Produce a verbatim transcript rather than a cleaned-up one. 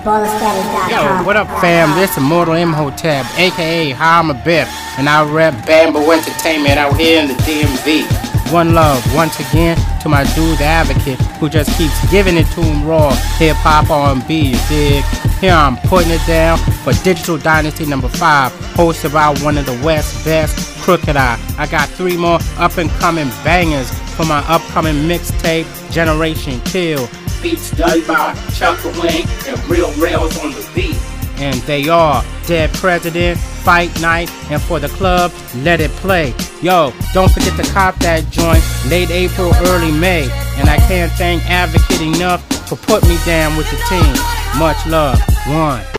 Yo, what up fam, this is Immortal Imhotep, aka Hama Biff, and I rep Bamboo Entertainment out here in the D M V. One love, once again, to my dude the Advocate, who just keeps giving it to him raw, hip-hop R and B, you dig? Here I'm putting it down for Digital Dynasty number five, hosted by one of the West's best, Crooked Eye. I got three more up-and-coming bangers for my upcoming mixtape, Generation Kill. Beats done by Chuck Wing and Real Rails on the beat. And they are Dead President, Fight Night, and for the club, Let It Play. Yo, don't forget to cop that joint late April, early May. And I can't thank Advocate enough for putting me down with the team. Much love. One.